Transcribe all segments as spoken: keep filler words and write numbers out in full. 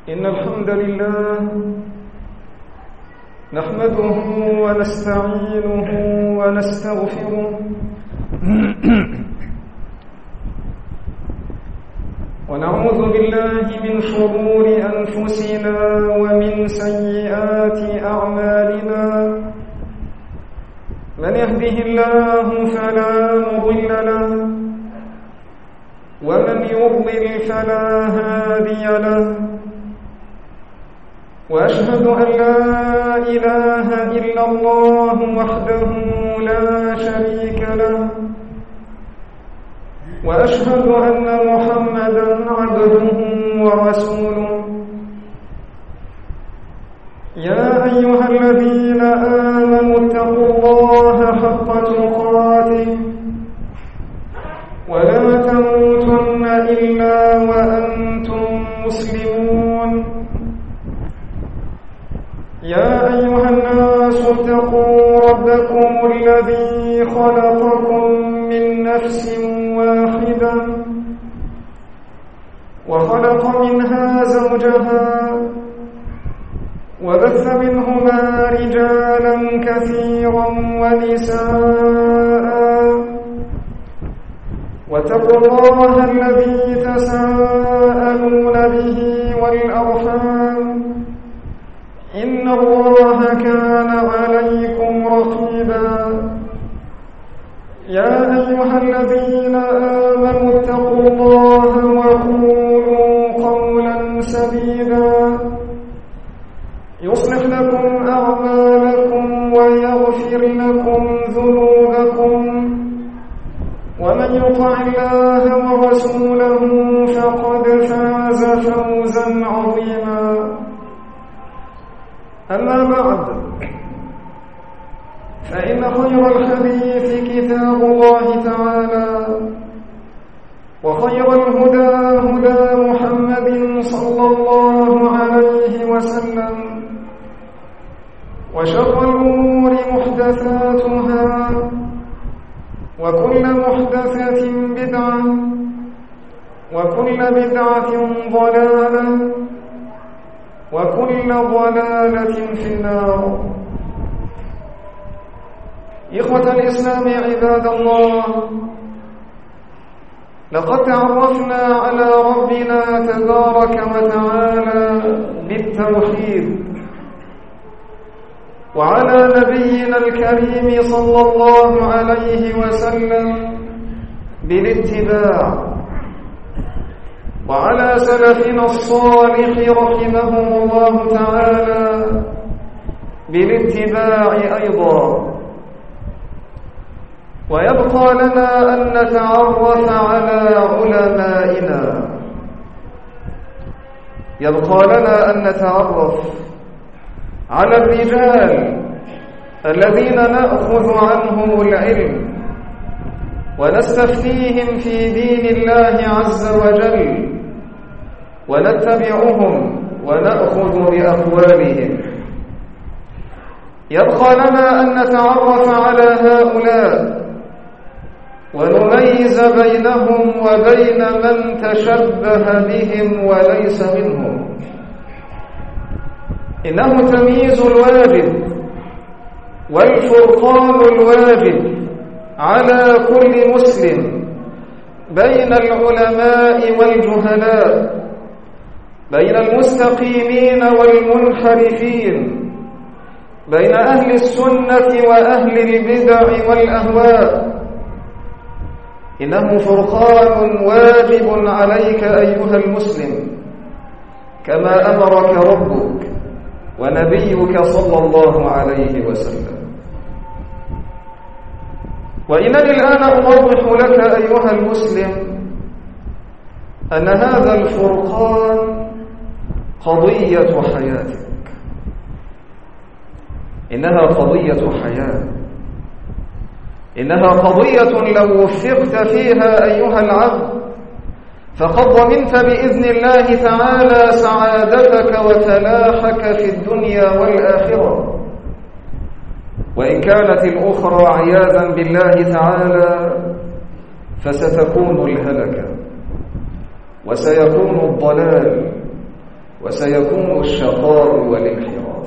إن الحمد لله نحمده ونستعينه ونستغفره ونعوذ بالله من شرور أنفسنا ومن سيئات أعمالنا من يهده الله فلا مضل له ومن يضلل فلا هادي له وأشهد أن لا إله إلا الله وحده لا شريك له وأشهد أن محمدًا عبده ورسوله يا أيها الذين آمنوا اتقوا الله حق تقاته ولا تموتن إلا وأنتم مسلمون يا أيها الناس اتقوا ربكم الذي خلقكم من نفس واحدة وخلق منها زوجها وبث منهما رجالا كثيرا ونساء واتقوا الله الذي تساءلون به والأرحام إن الله كان عليكم رقيبا يا أيها الذين آمنوا اتقوا الله وقولوا قولا سديدا يصلح لكم أعمالكم ويغفر لكم ذنوبكم ومن يطع الله ورسوله فقد فاز فوزا عظيما أما بعد فإن خير الحديث كتاب الله تعالى وخير الهدى هدى محمد صلى الله عليه وسلم وشر الأمور محدثاتها وكل محدثة بدعة وكل بدعة ضلالة وكل ضلالة في النار. إخوة الإسلام عباد الله، لقد تعرفنا على ربنا تبارك وتعالى بالتوحيد وعلى نبينا الكريم صلى الله عليه وسلم بالاتباع وعلى سلفنا الصالح رحمهم الله تعالى بالاتباع أيضا. ويبقى لنا أن نتعرف على علمائنا يبقى لنا أن نتعرف على الرجال الذين نأخذ عنهم العلم ونستفتيهم في دين الله عز وجل ونتبعهم ونأخذ بأقوالهم. يبقى لنا أن نتعرف على هؤلاء ونميز بينهم وبين من تشبه بهم وليس منهم. إنه تمييز الواجب والفرقان الواجب على كل مسلم بين العلماء والجهلاء، بين المستقيمين والمنحرفين، بين أهل السنة وأهل البدع والأهواء. إنه فرقان واجب عليك أيها المسلم كما أمرك ربك ونبيك صلى الله عليه وسلم. وإنني الآن أوضح لك أيها المسلم أن هذا الفرقان قضية حياتك، إنها قضية حياة، إنها قضية لو وفقت فيها أيها العبد فقد ضمنت بإذن الله تعالى سعادتك وفلاحك في الدنيا والآخرة. وإن كانت الأخرى عياذا بالله تعالى فستكون الهلكة وسيكون الضلال وسيكون الشقاء والانحراف.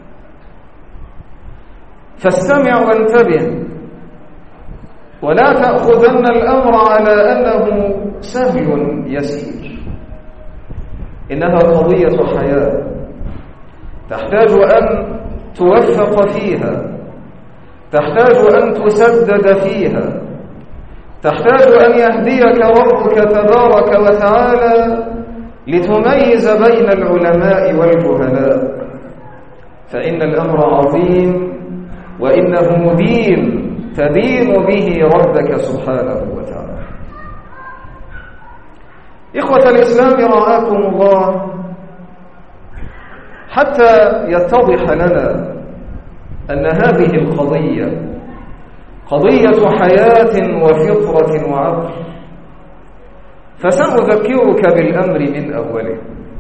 فاستمع وانتبه، ولا تأخذن الأمر على أنه سهل يسير. إنها قضية حياة تحتاج أن توفق فيها، تحتاج أن تسدد فيها، تحتاج أن يهديك ربك تبارك وتعالى لتميز بين العلماء والجهلاء، فإن الأمر عظيم وإنه دين تدين به ربك سبحانه وتعالى. إخوة الإسلام رعاكم الله، حتى يتضح لنا أن هذه القضية قضية حياة وفطرة وعقل، فسأذكرك بالأمر من أوله.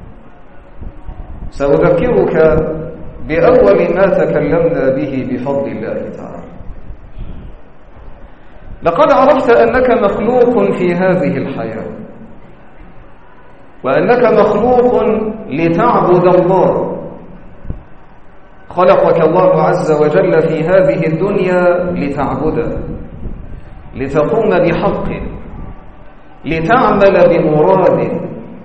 سأذكرك بأول ما تكلمنا به بفضل الله تعالى. لقد عرفت أنك مخلوق في هذه الحياة، وأنك مخلوق لتعبد الله. خلقك الله عز وجل في هذه الدنيا لتعبده، لتقوم بحقه، لتعمل بمراده.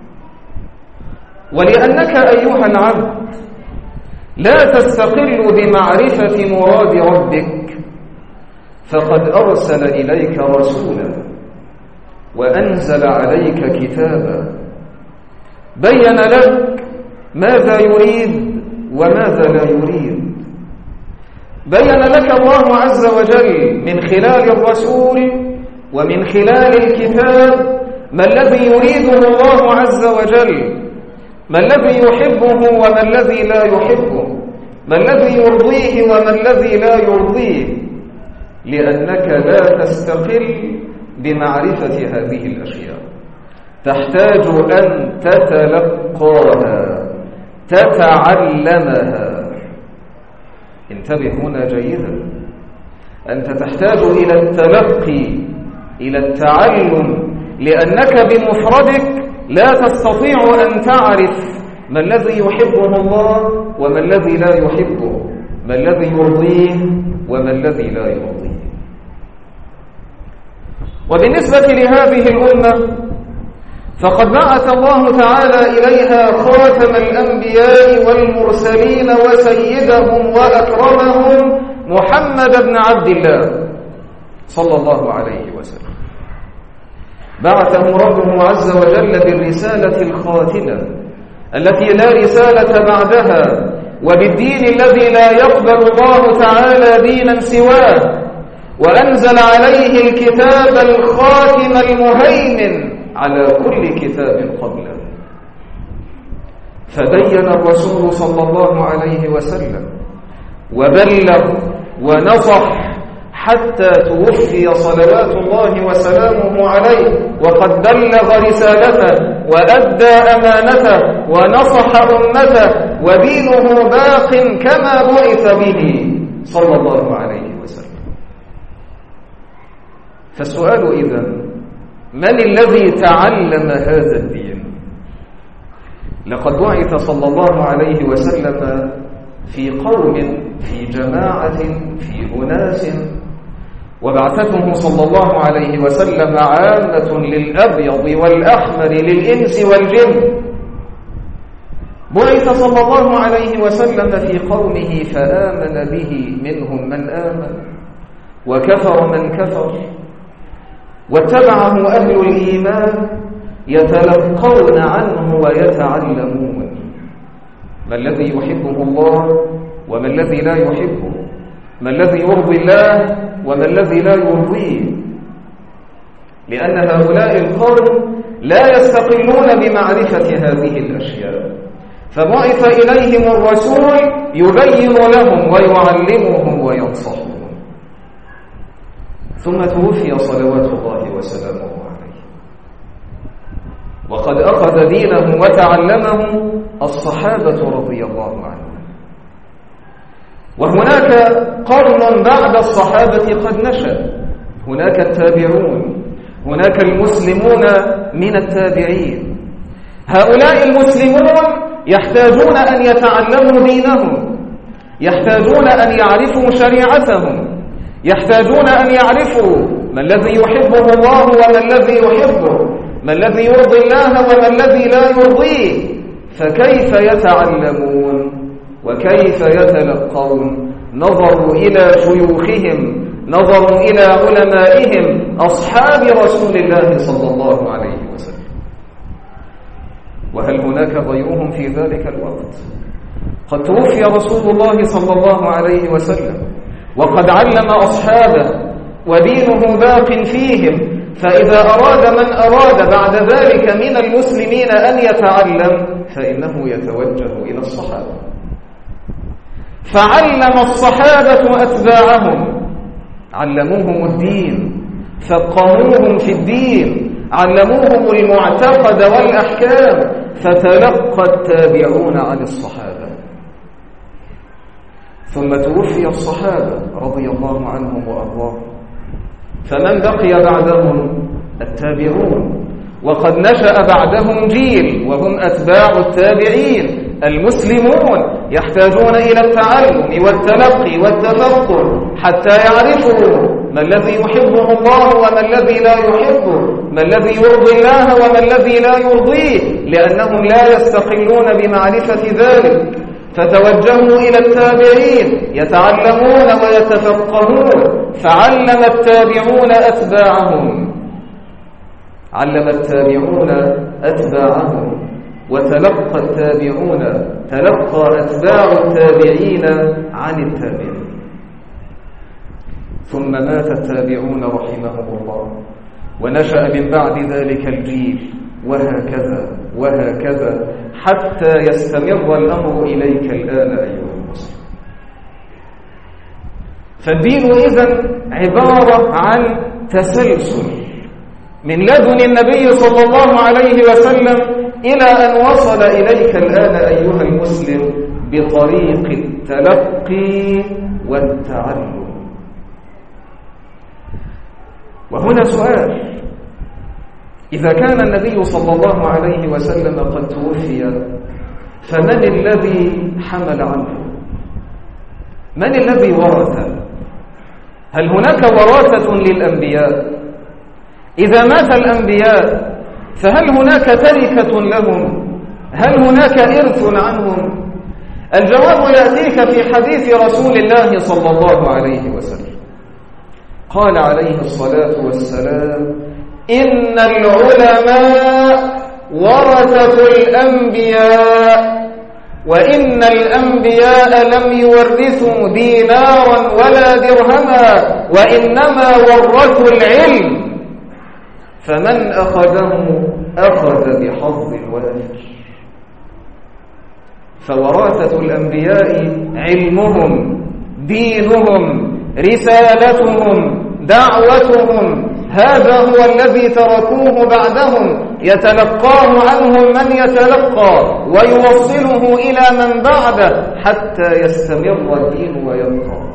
ولأنك أيها العبد لا تستقل بمعرفة مراد ربك، فقد أرسل إليك رسولا وأنزل عليك كتابا بين لك ماذا يريد وماذا لا يريد. بين لك الله عز وجل من خلال الرسول ومن خلال الكتاب ما الذي يريده الله عز وجل، ما الذي يحبه وما الذي لا يحبه، ما الذي يرضيه وما الذي لا يرضيه، لأنك لا تستقل بمعرفة هذه الأشياء، تحتاج أن تتلقاها، تتعلمها. انتبه هنا جيدا، أنت تحتاج إلى التلقي، إلى التعلم، لأنك بمفردك لا تستطيع أن تعرف ما الذي يحبه الله وما الذي لا يحبه، ما الذي يرضيه وما الذي لا يرضيه. وبالنسبة لهذه الأمة فقد بعث الله تعالى إليها خاتم الأنبياء والمرسلين وسيدهم وأكرمهم محمد بن عبد الله صلى الله عليه وسلم. بعثه ربه عز وجل بالرسالة الخاتمة التي لا رسالة بعدها، وبالدين الذي لا يقبل الله تعالى دينا سواه، وأنزل عليه الكتاب الخاتم المهيمن على كل كتاب قبله. فبين الرسول صلى الله عليه وسلم وبلغ ونصح حتى توفي صلوات الله وسلامه عليه، وقد بلغ رسالته وأدى أمانته ونصح أمته، ودينه باق كما بعث به صلى الله عليه وسلم. فالسؤال إذن: من الذي تعلم هذا الدين؟ لقد بعث صلى الله عليه وسلم في قوم، في جماعة، في أناس، وبعثته صلى الله عليه وسلم عامة للأبيض والأحمر، للإنس والجن. بعث صلى الله عليه وسلم في قومه فآمن به منهم من آمن وكفر من كفر، واتبعه أهل الإيمان يتلقون عنه ويتعلمون ما الذي يحبه الله وما الذي لا يحبه، ما الذي يرضي الله وما الذي لا يرضيه، لأن هؤلاء القوم لا يستقلون بمعرفة هذه الأشياء، فبعث إليهم الرسول يبين لهم ويعلمهم وينصحهم. ثم توفي صلوات الله وسلامه عليه، وقد أخذ دينه وتعلمه الصحابة رضي الله عنهم. وهناك قرن بعد الصحابة قد نشأ، هناك التابعون، هناك المسلمون من التابعين. هؤلاء المسلمون يحتاجون أن يتعلموا دينهم، يحتاجون أن يعرفوا شريعتهم، يحتاجون أن يعرفوا ما الذي يحبه الله وما الذي يحبه، ما الذي يرضي الله وما الذي لا يرضيه. فكيف يتعلمون وكيف يتلقون؟ نظروا إلى شيوخهم، نظروا إلى علمائهم أصحاب رسول الله صلى الله عليه وسلم. وهل هناك غيرهم في ذلك الوقت؟ قد توفي رسول الله صلى الله عليه وسلم وقد علم أصحابه ودينه باق فيهم، فإذا أراد من أراد بعد ذلك من المسلمين أن يتعلم فإنه يتوجه إلى الصحابة. فعلم الصحابة أتباعهم، علموهم الدين، فقهوهم في الدين، علموهم المعتقد والأحكام، فتلقى التابعون عن الصحابة. ثم توفي الصحابة رضي الله عنهم وأرضاهم، فمن بقي بعدهم؟ التابعون. وقد نشأ بعدهم جيل وهم أتباع التابعين المسلمون، يحتاجون إلى التعلم والتلقي والتفقه حتى يعرفوا ما الذي يحبه الله وما الذي لا يحبه، ما الذي يرضي الله وما الذي لا يرضيه، لأنهم لا يستقلون بمعرفة ذلك. فتوجهوا إلى التابعين يتعلمون ويتفقهون، فعلم التابعون أتباعهم، علم التابعون أتباعهم، وتلقى التابعون، تلقى أتباع التابعين عن التابعين. ثم مات التابعون رحمهم الله، ونشأ من بعد ذلك الجيل، وهكذا وهكذا حتى يستمر الأمر إليك الآن أيها المسلم. فالدين إذن عبارة عن تسلسل من لدن النبي صلى الله عليه وسلم إلى أن وصل إليك الآن أيها المسلم بطريق التلقي والتعلم. وهنا سؤال: إذا كان النبي صلى الله عليه وسلم قد توفي، فمن الذي حمل عنه؟ من الذي ورث؟ هل هناك وراثة للأنبياء؟ إذا مات الأنبياء فهل هناك تركة لهم؟ هل هناك إرث عنهم؟ الجواب يأتيك في حديث رسول الله صلى الله عليه وسلم. قال عليه الصلاة والسلام: إن العلماء ورثة الأنبياء، وإن الأنبياء لم يورثوا دينارا ولا درهما، وإنما ورثوا العلم، فمن أخذه أخذ بحظ وافر. فوراثة الأنبياء علمهم، دينهم، رسالتهم، دعوتهم، هذا هو الذي تركوه بعدهم، يتلقاه عنهم من يتلقى ويوصله إلى من بعده حتى يستمر الدين ويبقى.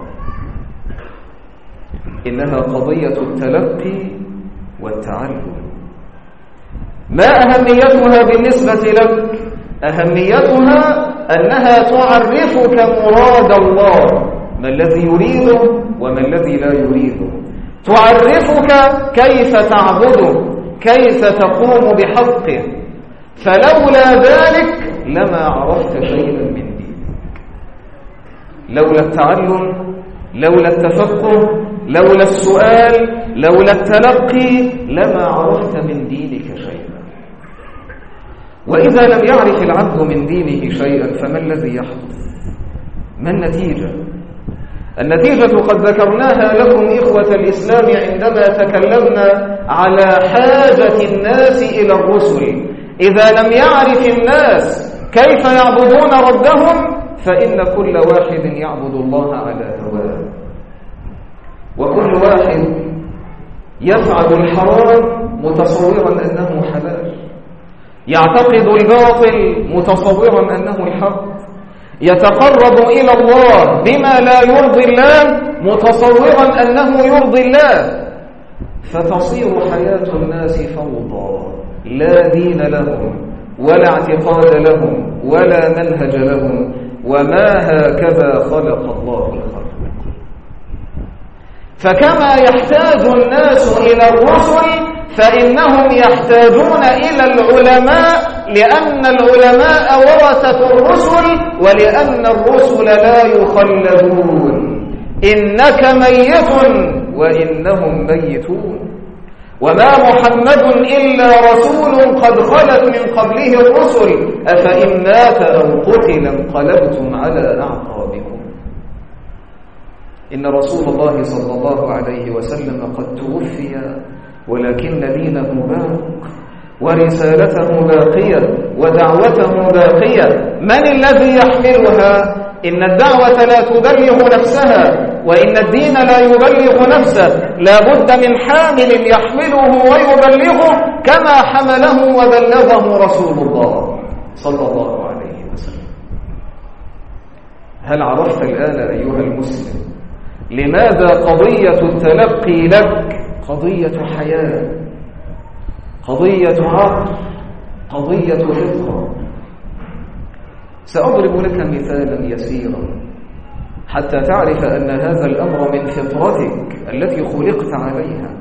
إنها قضية التلقي والتعلم. ما أهميتها بالنسبة لك؟ أهميتها أنها تعرفك مراد الله، ما الذي يريده وما الذي لا يريده، تعرفك كيف تعبده، كيف تقوم بحقه. فلولا ذلك لما عرفت شيئا من دينك. لولا التعلم، لولا التفقه، لولا السؤال، لولا التلقي لما عرفت من دينك شيئا. وإذا لم يعرف العبد من دينه شيئا فما الذي يحدث؟ ما النتيجة؟ النتيجة قد ذكرناها لكم إخوة الإسلام عندما تكلمنا على حاجة الناس إلى الرسل. إذا لم يعرف الناس كيف يعبدون ربهم فإن كل واحد يعبد الله على هواه، وكل واحد يفعل الحرام متصورا أنه حلال، يعتقد الباطل متصورا أنه الحق، يتقرب إلى الله بما لا يرضي الله متصورا أنه يرضي الله، فتصير حياة الناس فوضى، لا دين لهم ولا اعتقاد لهم ولا منهج لهم، وما هكذا خلق الله الخلق. فكما يحتاج الناس إلى الرسل فإنهم يحتاجون إلى العلماء، لأن العلماء ورثة الرسل، ولأن الرسل لا يخلدون. إنك ميت وإنهم ميتون، وما محمد إلا رسول قد خلت من قبله الرسل، أفإن مات أو قتل انقلبتم على أعقابكم. إن رسول الله صلى الله عليه وسلم قد توفي، ولكن دينه باق، ورسالته باقية، ودعوته باقية. من الذي يحملها؟ إن الدعوة لا تبلغ نفسها، وإن الدين لا يبلغ نفسه، لا بد من حامل يحمله ويبلغه كما حمله وبلغه رسول الله صلى الله عليه وسلم. هل عرفت الآن أيها المسلم لماذا قضية التلقي لك قضية حياة، قضية عقل، قضية فطرة؟ سأضرب لك مثالا يسيرا حتى تعرف أن هذا الأمر من فطرتك التي خلقت عليها.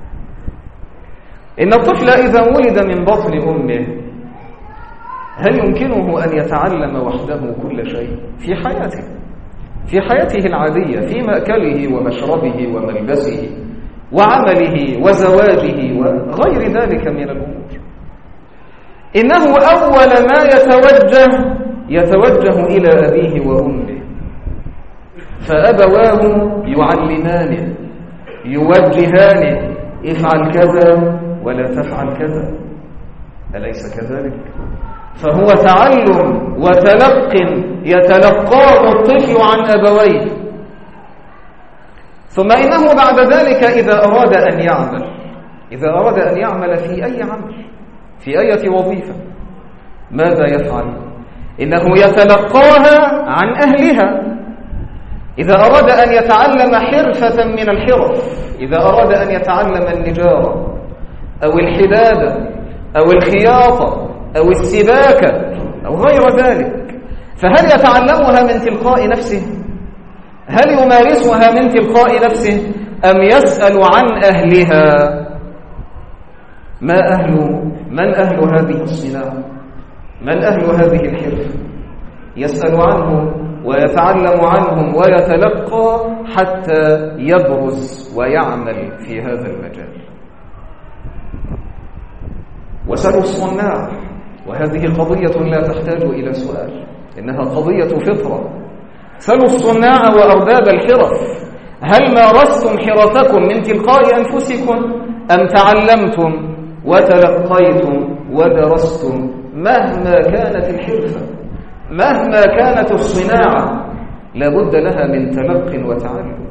إن الطفل إذا ولد من بطن أمه هل يمكنه أن يتعلم وحده كل شيء في حياته، في حياته العادية، في مأكله ومشربه وملبسه وعمله وزواجه وغير ذلك من الأمور؟ إنه أول ما يتوجه يتوجه إلى أبيه وأمه، فأبواه يعلمانه يوجهانه، افعل كذا ولا تفعل كذا، أليس كذلك؟ فهو تعلم وتلق يتلقاه الطفل عن أبويه. ثم إنه بعد ذلك إذا أراد أن يعمل إذا أراد أن يعمل في أي عمل، في أي وظيفة، ماذا يفعل؟ إنه يتلقاها عن أهلها. إذا أراد أن يتعلم حرفة من الحرف، إذا أراد أن يتعلم النجارة أو الحدادة أو الخياطة أو السباكة أو غير ذلك، فهل يتعلمها من تلقاء نفسه؟ هل يمارسها من تلقاء نفسه أم يسأل عن أهلها؟ ما أهل من أهل هذه الصناعة؟ من أهل هذه الحرفة؟ يسأل عنهم ويتعلم عنهم ويتلقى حتى يبرز ويعمل في هذا المجال. وسلوا الصناع، وهذه قضية لا تحتاج إلى سؤال، إنها قضية فطرة. سلوا الصناع وأرباب الحرف، هل مارستم حرفكم من تلقاء أنفسكم أم تعلمتم وتلقيتم ودرستم؟ مهما كانت الحرفة، مهما كانت الصناعة، لابد لها من تلق وتعلم.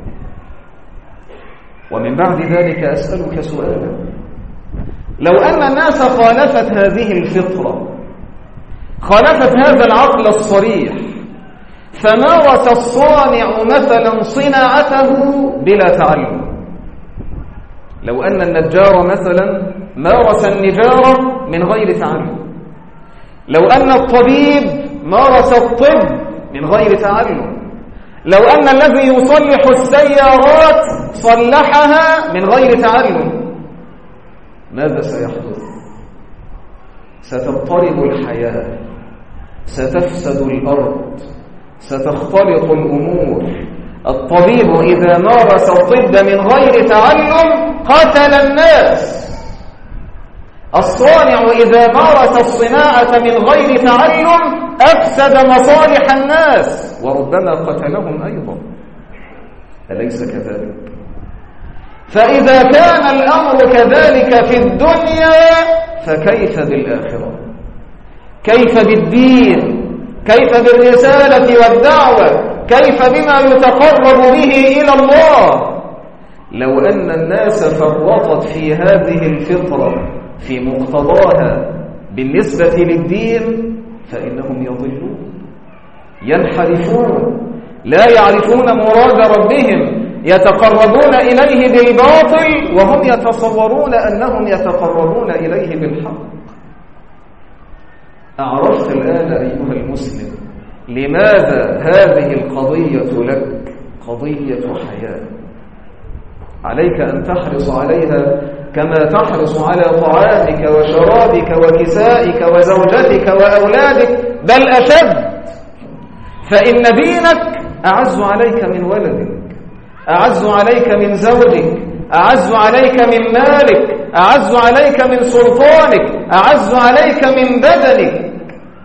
ومن بعد ذلك أسألك سؤالا: لو أن الناس خالفت هذه الفطرة، خالفت هذا العقل الصريح، فمارس الصانع مثلا صناعته بلا تعلم. لو أن النجار مثلا مارس النجارة من غير تعلم، لو أن الطبيب مارس الطب من غير تعلم، لو أن الذي يصلح السيارات صلحها من غير تعلم، ماذا سيحدث؟ ستضطرب الحياة، ستفسد الأرض، ستختلط الأمور. الطبيب إذا مارس الطب من غير تعلم قتل الناس، الصانع إذا مارس الصناعة من غير تعلم أفسد مصالح الناس وربما قتلهم أيضا، أليس كذلك؟ فإذا كان الأمر كذلك في الدنيا فكيف بالآخرة؟ كيف بالدين؟ كيف بالرسالة والدعوة؟ كيف بما يتقرب به إلى الله؟ لو أن الناس فرطت في هذه الفطرة في مقتضاها بالنسبة للدين فإنهم يضلون، ينحرفون، لا يعرفون مراد ربهم، يتقربون إليه بالباطل وهم يتصورون أنهم يتقربون إليه بالحق. أعرفت الآن أيها المسلم لماذا هذه القضية لك قضية حياة؟ عليك أن تحرص عليها كما تحرص على طعامك وشرابك وكسائك وزوجتك وأولادك، بل أشد، فإن دينك أعز عليك من ولدك، أعز عليك من زوجك، أعز عليك من مالك، أعز عليك من سلطانك، أعز عليك من بدنك.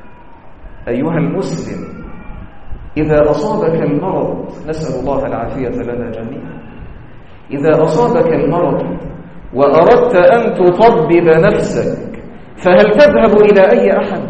أيها المسلم، إذا أصابك المرض، نسأل الله العافية لنا جميعا، إذا أصابك المرض وأردت أن تطبب نفسك، فهل تذهب إلى أي أحد؟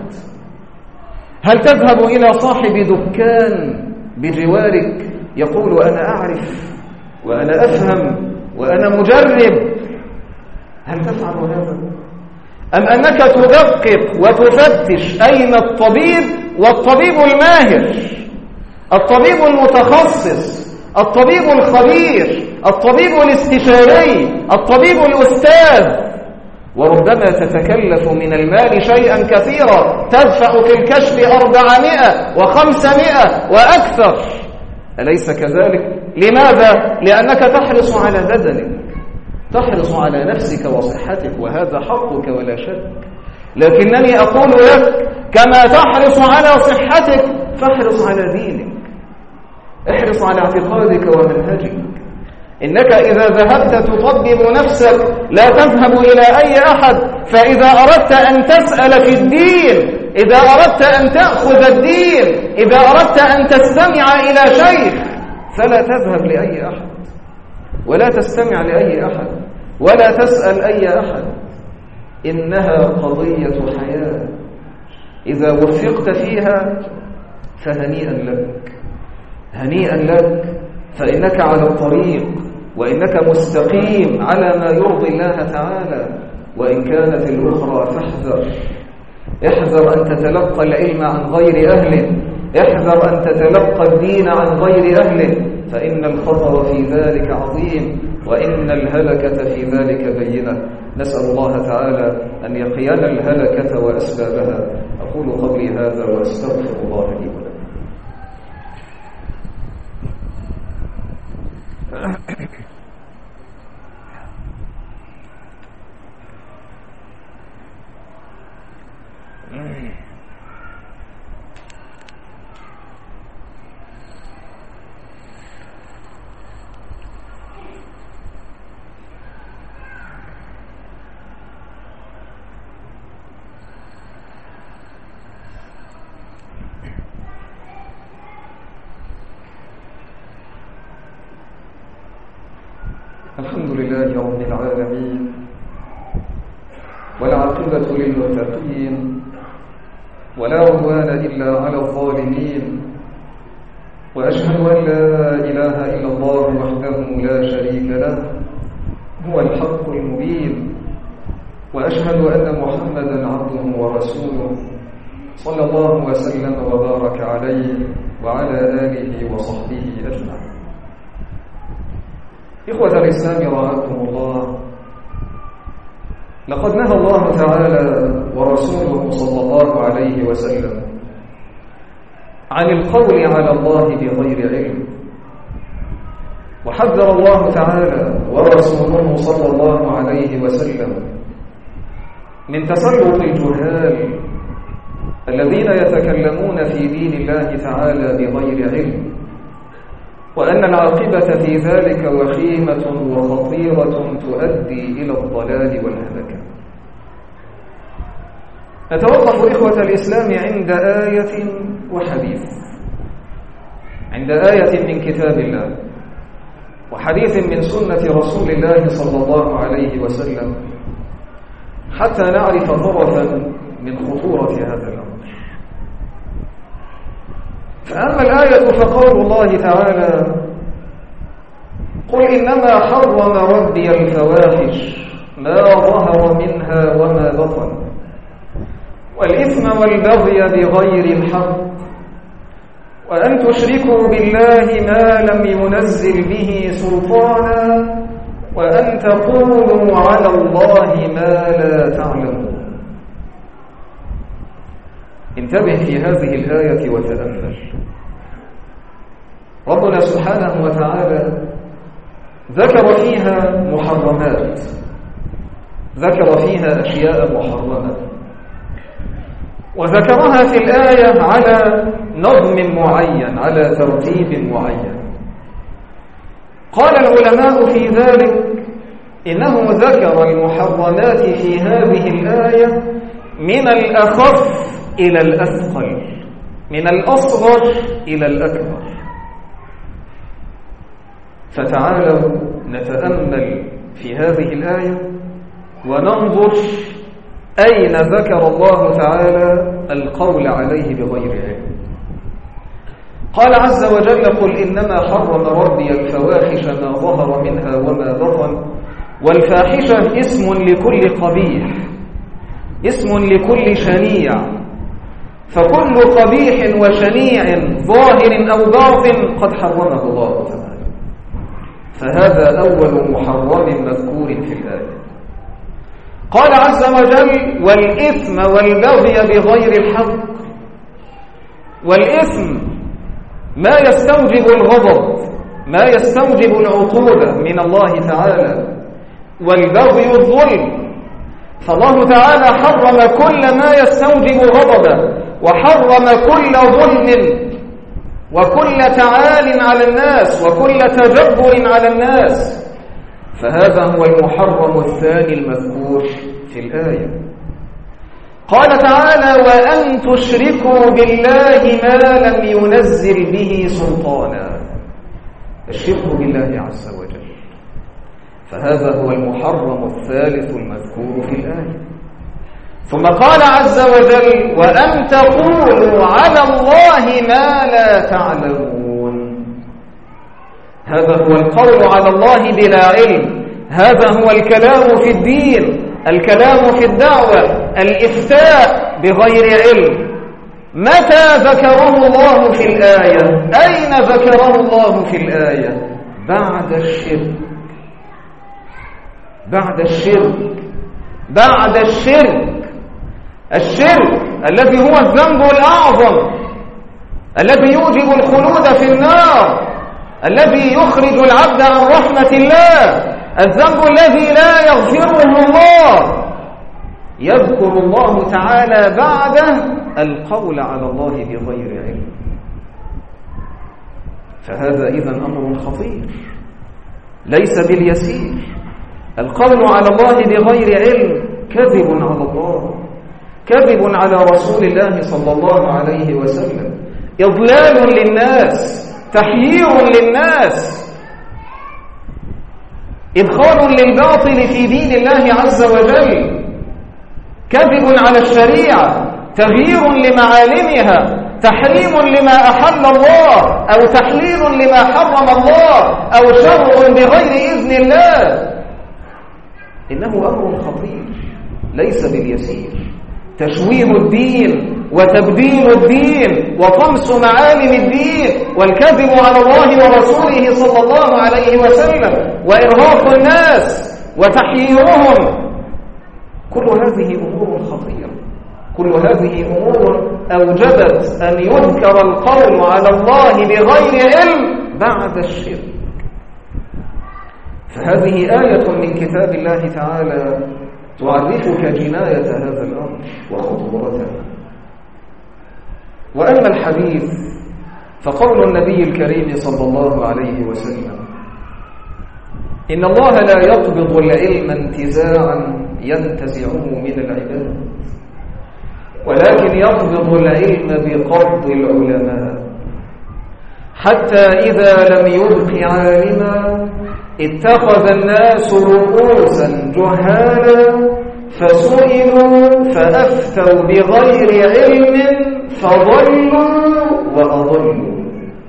هل تذهب إلى صاحب دكان بجوارك يقول أنا أعرف وأنا أفهم وأنا مجرب؟ هل تفعل هذا؟ أم أنك تدقق وتفتش أين الطبيب والطبيب الماهر، الطبيب المتخصص، الطبيب الخبير، الطبيب الاستشاري، الطبيب الأستاذ، وربما تتكلف من المال شيئا كثيرا، تدفع في الكشف أربعمائة وخمسمائة وأكثر، أليس كذلك؟ لماذا؟ لأنك تحرص على بدنك، تحرص على نفسك وصحتك، وهذا حقك ولا شك، لكنني أقول لك كما تحرص على صحتك فاحرص على دينك، احرص على اعتقادك ومنهجك. إنك إذا ذهبت تطبب نفسك لا تذهب إلى أي أحد، فإذا أردت أن تسأل في الدين، إذا أردت أن تأخذ الدين، إذا أردت أن تستمع إلى شيخ، فلا تذهب لأي أحد، ولا تستمع لأي أحد، ولا تسأل أي أحد، إنها قضية حياة، إذا وفقت فيها فهنيئا لك، هنيئا لك، فإنك على الطريق، وإنك مستقيم على ما يرضي الله تعالى. وإن كانت الأخرى فاحذر، احذر أن تتلقى العلم عن غير أهله، احذر أن تتلقى الدين عن غير أهله، فإن الخطر في ذلك عظيم، وإن الهلكة في ذلك بينة. نسأل الله تعالى أن يقينا الهلكة وأسبابها. أقول قولي هذا وأستغفر الله لي ولكم. الحمد لله رب العالمين، والعاقبة للمتقين، ولا عدوان إلا على الظالمين، وأشهد أن لا إله إلا الله وحده لا شريك له، هو الحق المبين، وأشهد أن محمدا عبده ورسوله، صلى الله وسلم وبارك عليه وعلى آله وصحبه أجمعين. إخوة الإسلام رعاكم الله، لقد نهى الله تعالى ورسوله صلى الله عليه وسلم عن القول على الله بغير علم، وحذر الله تعالى ورسوله صلى الله عليه وسلم من تسلط الجهال الذين يتكلمون في دين الله تعالى بغير علم، وأن العاقبة في ذلك وخيمة وخطيرة تؤدي إلى الضلال والهلكة. نتوقف إخوة الإسلام عند آية وحديث، عند آية من كتاب الله وحديث من سنة رسول الله صلى الله عليه وسلم، حتى نعرف طرفا من خطورة هذا الأمر. فأما الآية فقول الله تعالى: قل إنما حرم ربي الفواحش ما ظهر منها وما بطن والإثم والبغي بغير الحق وأن تشركوا بالله ما لم ينزل به سلطانا وأن تقولوا على الله ما لا تعلمون. انتبه في هذه الآية وتأمل. ربنا سبحانه وتعالى ذكر فيها محرمات، ذكر فيها أشياء محرمة، وذكرها في الآية على نظم معين، على ترتيب معين. قال العلماء في ذلك إنه ذكر المحرمات في هذه الآية من الأخف إلى الأثقل، من الأصغر إلى الأكبر. فتعالوا نتأمل في هذه الآية وننظر أين ذكر الله تعالى القول عليه بغير علم. قال عز وجل: قل إنما حرم ربي الفواحش ما ظهر منها وما بطن، والفاحشة اسم لكل قبيح، اسم لكل شنيع، فكل قبيح وشنيع ظاهر أو باطن قد حرمه الله تعالى. فهذا أول محرم مذكور في الآية. قال عز وجل: والإثم والبغي بغير الحق. والإثم ما يستوجب الغضب، ما يستوجب العقوبة من الله تعالى، والبغي الظلم. فالله تعالى حرم كل ما يستوجب غضبه، وحرم كل ظلم وكل تعال على الناس وكل تجبر على الناس. فهذا هو المحرم الثاني المذكور في الآية. قال تعالى: وأن تشركوا بالله ما لم ينزل به سلطانا. الشرك بالله عز وجل، فهذا هو المحرم الثالث المذكور في الآية. ثم قال عز وجل: وأن تقولوا على الله ما لا تعلمون. هذا هو القول على الله بلا علم، هذا هو الكلام في الدين، الكلام في الدعوة، الإفتاء بغير علم. متى ذكره الله في الآية؟ أين ذكره الله في الآية؟ بعد الشرك، بعد الشرك، بعد الشرك. الشرك الذي هو الذنب الأعظم، الذي يوجب الخلود في النار، الذي يخرج العبد عن رحمة الله، الذنب الذي لا يغفره الله. يذكر الله تعالى بعده القول على الله بغير علم. فهذا إذن أمر خطير ليس باليسير. القول على الله بغير علم كذب على الله، كذب على رسول الله صلى الله عليه وسلم، إضلال للناس، تحيير للناس، إدخال للباطل في دين الله عز وجل، كذب على الشريعة، تغيير لمعالمها، تحريم لما أحل الله أو تحليل لما حرم الله أو شرع بغير إذن الله. إنه أمر خطير ليس باليسير. تشويه الدين وتبديل الدين وطمس معالم الدين والكذب على الله ورسوله صلى الله عليه وسلم وإرهاق الناس وتحييرهم، كل هذه أمور خطيرة، كل هذه أمور أوجبت أن يذكر القول على الله بغير علم بعد الشرك. فهذه آية من كتاب الله تعالى تعرفك جناية هذا الأمر وخطورته. وأما الحديث فقول النبي الكريم صلى الله عليه وسلم: إن الله لا يقبض العلم انتزاعا ينتزعه من العباد، ولكن يقبض العلم بقبض العلماء، حتى إذا لم يبق عالما اتخذ الناس رؤوسا جهالا فسئلوا فأفتوا بغير علم فضلوا وأضلوا.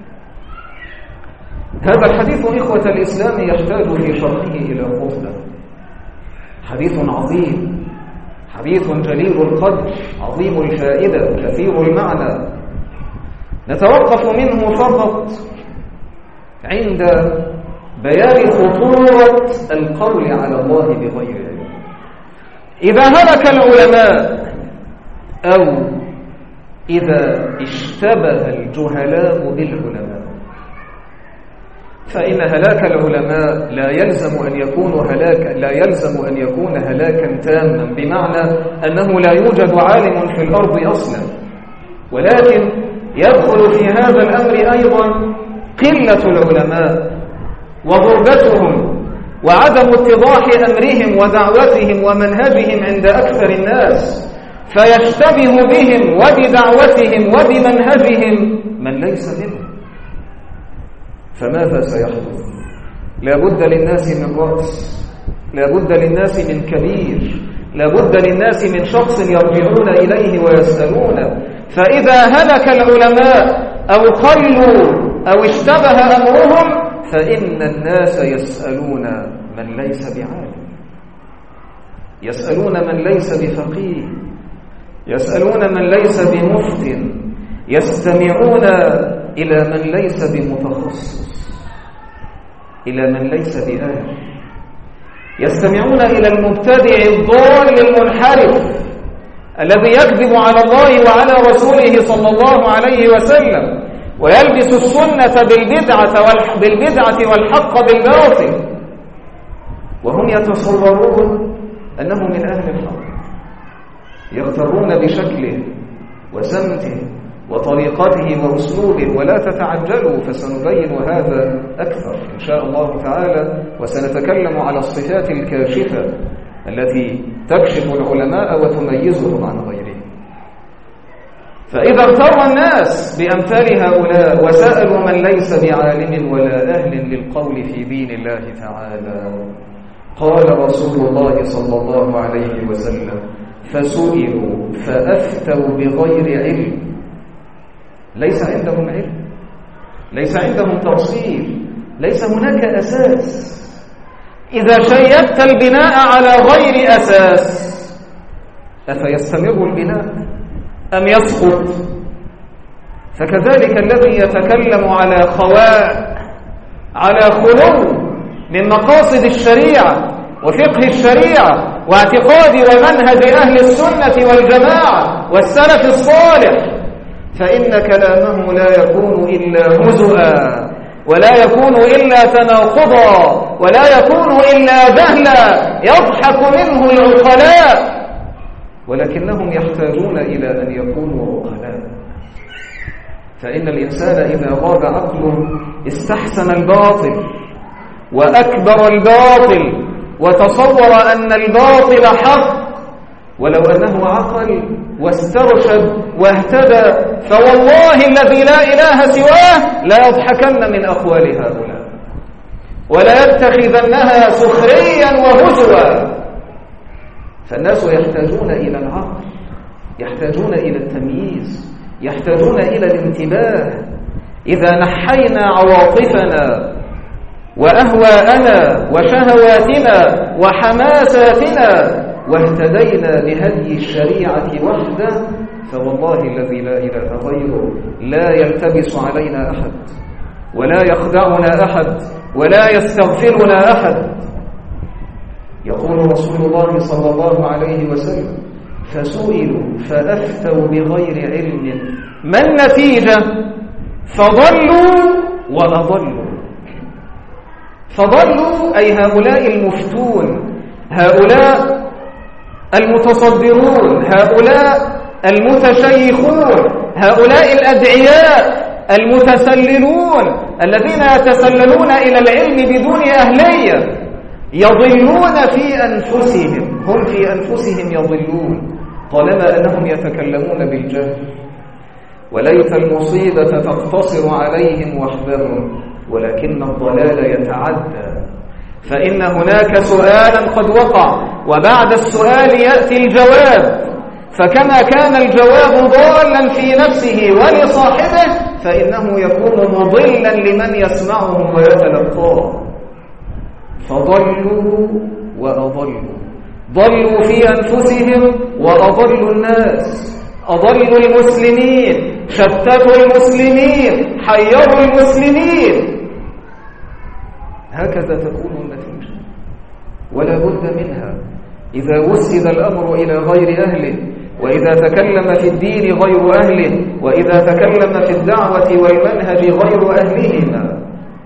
هذا الحديث إخوة الإسلام يحتاج في شرحه إلى خطبة. حديث عظيم، حديث جليل القدر، عظيم الفائدة، كثير المعنى. نتوقف منه فقط عند بيان خطورة القول على الله بغير علم. إذا هلك العلماء أو إذا اشتبه الجهلاء بالعلماء، فإن هلاك العلماء لا يلزم أن يكون هلاكا لا يلزم أن يكون هلاكا تاما، بمعنى أنه لا يوجد عالم في الأرض أصلا، ولكن يدخل في هذا الأمر أيضا قلة العلماء وغربتهم وعدم اتضاح أمرهم ودعوتهم ومنهجهم عند أكثر الناس، فيشتبه بهم وبدعوتهم وبمنهجهم من ليس منهم. فماذا سيحدث؟ لا بد للناس من رأس، لا بد للناس من كبير، لا بد للناس من شخص يرجعون إليه ويسألون. فإذا هلك العلماء أو قلوا أو اشتبه أمرهم فإن الناس يسألون من ليس بعالم، يسألون من ليس بفقيه، يسألون من ليس بمفت، يستمعون إلى من ليس بمتخصص، إلى من ليس بأهل، يستمعون إلى المبتدع الضال المنحرف الذي يكذب على الله وعلى رسوله صلى الله عليه وسلم ويلبس السنة بالبدعة بالبدعة والحق بالباطل، وهم يتصورون أنه من أهل الحق، يغترون بشكله وسمته وطريقته وأسلوبه. ولا تتعجلوا، فسنبين هذا أكثر إن شاء الله تعالى، وسنتكلم على الصفات الكاشفة التي تكشف العلماء وتميزهم عن غيرهم. فإذا اغتر الناس بأمثال هؤلاء وسألوا من ليس بعالم ولا أهل للقول في دين الله تعالى، قال رسول الله صلى الله عليه وسلم: فسئلوا فأفتوا بغير علم. ليس عندهم علم، ليس عندهم تفصيل، ليس هناك أساس. إذا شيدت البناء على غير أساس أفيستمر البناء أم يسقط؟ فكذلك الذي يتكلم على خواء، على خلو من مقاصد الشريعة وفقه الشريعة واعتقاد ومنهج أهل السنة والجماعة والسلف الصالح، فإن كلامه لا يكون إلا هزؤا، ولا يكون إلا تناقضا، ولا يكون إلا جهلا يضحك منه العقلاء، ولكنهم يحتاجون إلى أن يكونوا عقلاء. فإن الإنسان إذا غاب عقله استحسن الباطل وأكبر الباطل وتصور أن الباطل حق، ولو أنه عقل واسترشد واهتدى فوالله الذي لا إله سواه لا يضحكن من أقوال هؤلاء ولا يتخذنها سخريا وهزوا. فالناس يحتاجون إلى العقل، يحتاجون إلى التمييز، يحتاجون إلى الانتباه. إذا نحينا عواطفنا وأهواءنا وشهواتنا وحماساتنا واهتدينا بهدي الشريعة وحده، فوالله الذي لا إله غيره لا يلتبس علينا أحد ولا يخدعنا أحد ولا يستغفرنا أحد. يقول رسول الله صلى الله عليه وسلم: فسئلوا فأفتوا بغير علم، ما النتيجة؟ فضلوا وأضلوا. فضلوا أي هؤلاء المفتون، هؤلاء المتصدرون، هؤلاء المتشيخون، هؤلاء الأدعياء المتسللون الذين يتسللون إلى العلم بدون أهلية، يضلون في أنفسهم، هم في أنفسهم يضلون طالما أنهم يتكلمون بالجهل. وليت المصيبة تقتصر عليهم وحدهم، ولكن الضلال يتعدى. فإن هناك سؤالا قد وقع، وبعد السؤال يأتي الجواب، فكما كان الجواب ضالا في نفسه ولصاحبه فإنه يكون مضلا لمن يسمعه ويتلقاه. فضلوا وأضلوا، ضلوا في أنفسهم وأضلوا الناس، أضلوا المسلمين، شتتوا المسلمين، حيروا المسلمين. هكذا تكون النتيجة ولا بد منها. إذا وسد الأمر إلى غير أهله وإذا تكلم في الدين غير أهله، وإذا تكلم في الدعوة والمنهج غير أهلهما.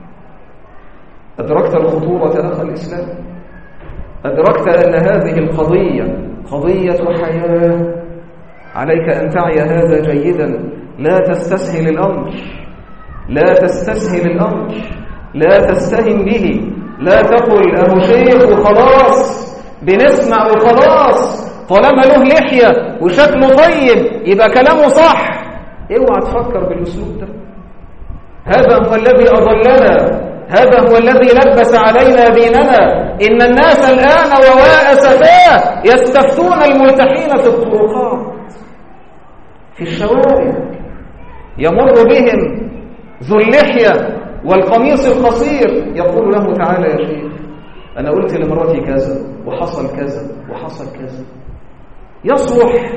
أدركت الخطورة أخ الإسلام؟ أدركت أن هذه القضية قضية حياة؟ عليك أن تعي هذا جيدا. لا تستسهل الأمر، لا تستسهل الأمر، لا تستهن به. لا تقل أهو شيخ وخلاص، بنسمع وخلاص، طالما له لحية وشكله طيب يبقى كلامه صح. اوعى تفكر بالأسلوب ده. هذا هو الذي أضلنا، هذا هو الذي لبس علينا ديننا. إن الناس الآن وواء سفاه يستفتون الملتحين في الطرقات، في الشوارع، يمر بهم ذو اللحية والقميص القصير، يقول له تعالى يا شيخ أنا قلت لمراتي كذا وحصل كذا وحصل كذا. يصلح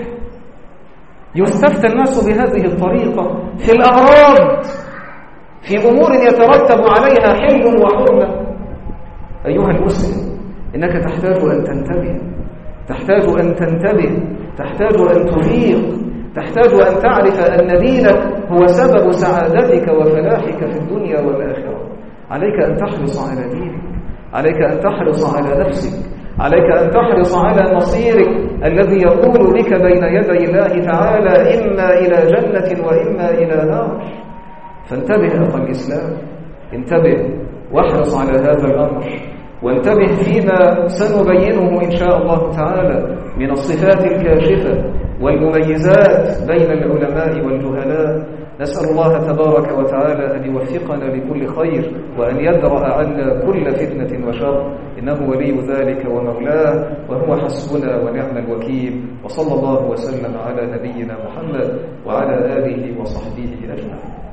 يستفتى الناس بهذه الطريقة في الأعراض، في أمور يترتب عليها حل وحرمة. أيها المسلم، إنك تحتاج أن تنتبه، تحتاج أن تنتبه، تحتاج أن تفيق، تحتاج أن تعرف أن دينك هو سبب سعادتك وفلاحك في الدنيا والآخرة. عليك أن تحرص على دينك، عليك أن تحرص على نفسك، عليك أن تحرص على مصيرك الذي يقول بك بين يدي الله تعالى إما إلى جنة وإما إلى نار. فانتبه أخي الإسلام، انتبه واحرص على هذا الأمر، وانتبه فيما سنبينه إن شاء الله تعالى من الصفات الكاشفة والمميزات بين العلماء والجهلاء. نسأل الله تبارك وتعالى أن يوفقنا لكل خير، وأن يدرأ عنا كل فتنة وشر، إنه ولي ذلك ومولاه، وهو حسبنا ونعم الوكيل. وصلى الله وسلم على نبينا محمد وعلى آله وصحبه أجمعين.